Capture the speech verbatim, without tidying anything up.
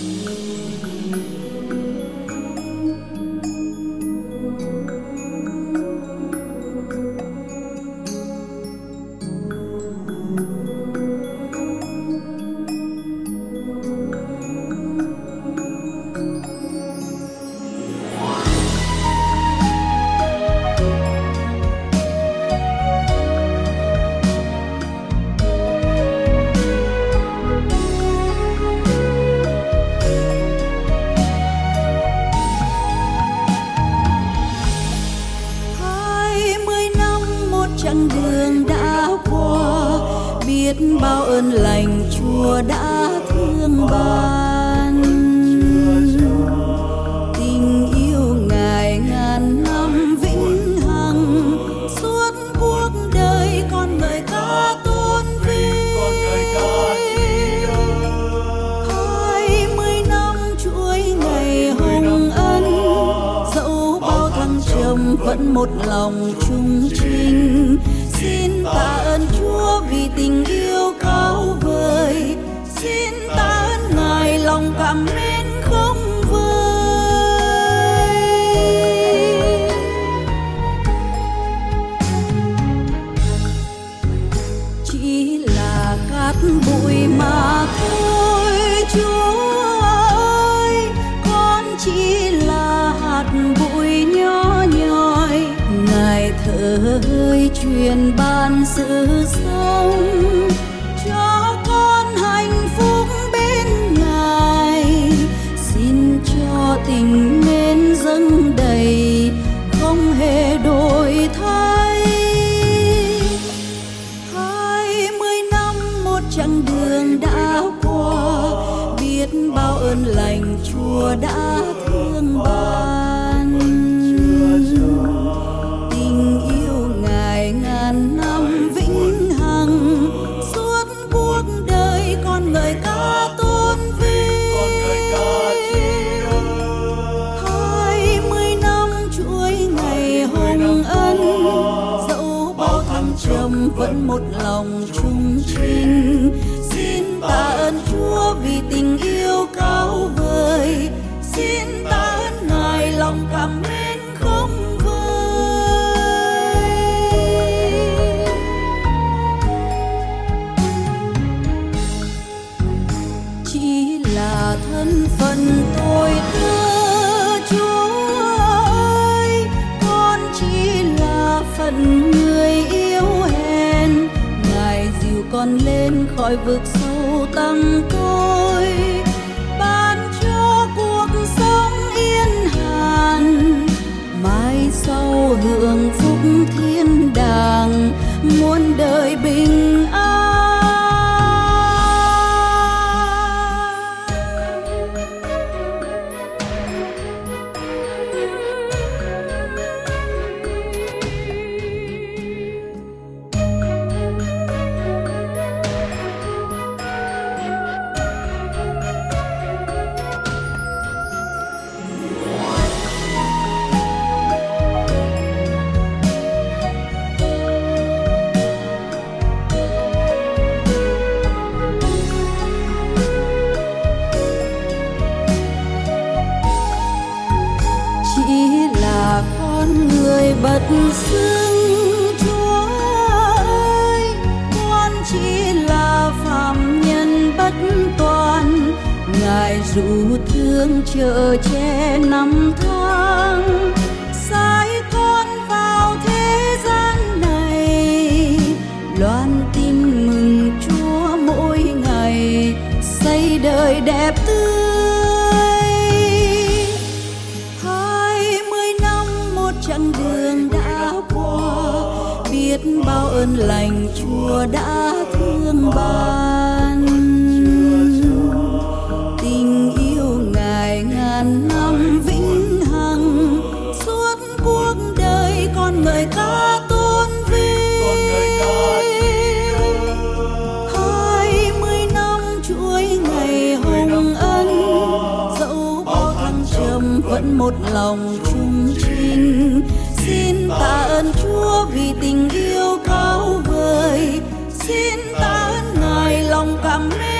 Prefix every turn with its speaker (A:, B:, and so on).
A: chặng đường đã qua, biết bao ơn lành Chúa đã thương ban. Tình yêu Ngài ngàn năm vĩnh hằng, suốt cuộc đời con ngợi ca tôn vinh. Hai mươi năm chuỗi ngày hồng ân, dẫu bao thăng trầm vẫn một lòng chung trình. Xin tạ ơn Chúa vì tình yêu cao vời, xin tạ ơn Ngài lòng cảm mến không vơi. Chỉ là cát bụi mà thôi Chúa ơi, con chỉ là hạt bụi nhỏ nhoi. Ngài thở hơi truyền ban sự sống cho con hạnh phúc bên Ngài. Xin cho tình mến dâng đầy không hề đổi thay. Hai mươi năm một chặng đường đã qua, biết bao ơn lành Chúa đã thương ban. Tình yêu Ngài ngàn năm vĩnh hằng, suốt cuộc đời con ngợi ca tôn vinh. Hai mươi năm chuỗi ngày hồng ân, dẫu bao thăng trầm vẫn một lòng chung trình. Xin tạ ơn Chúa vì tình yêu cao vời, xin tạ ơn Ngài lòng cảm mến không vơi. Chỉ là thân phận tôi thưa Chúa ơi, con chỉ là phận người yếu hèn. Ngài dìu con lên khỏi vực sâu tăm tối, ban cho cuộc sống yên hàn. Mai sau hưởng phúc thiên đàng, muôn đời bình an. Bất xưng Chúa ơi, con chỉ là phàm nhân bất toàn. Ngài ru thương chở che năm tháng, sai con vào thế gian này. Loan tin mừng Chúa mỗi ngày, xây đời đẹp tươi. Hai mươi năm một chặng đường đã qua, biết bao ơn lành Chúa đã thương ban. Tình yêu Ngài ngàn năm vĩnh hằng, suốt cuộc đời con ngợi ca tôn vinh. Hai mươi năm chuỗi ngày hồng ân, dẫu bao thăng trầm vẫn một lòng chung trình. Xin tạ ơn Chúa vì tình yêu cao vời, xin tạ ơn Ngài lòng cảm mến